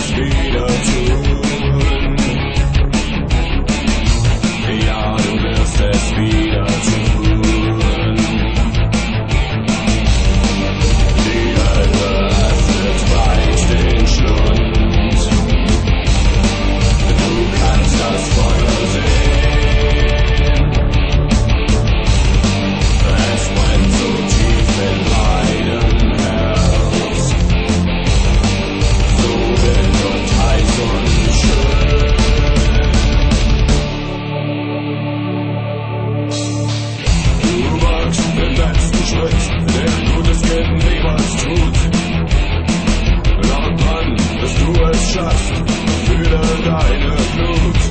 es wieder tun. Ja, du wirst es wieder tun. Die Hölle öffnet weit den Schlund. Du kannst das Feuer sehen. Es brennt so tief in meinem Herz. So wild und heiß und schön. Du wagst den letzten Schritt, den gutes Kind niemals tut. Glaub dran, dass du es schaffst, fühle deine Blut.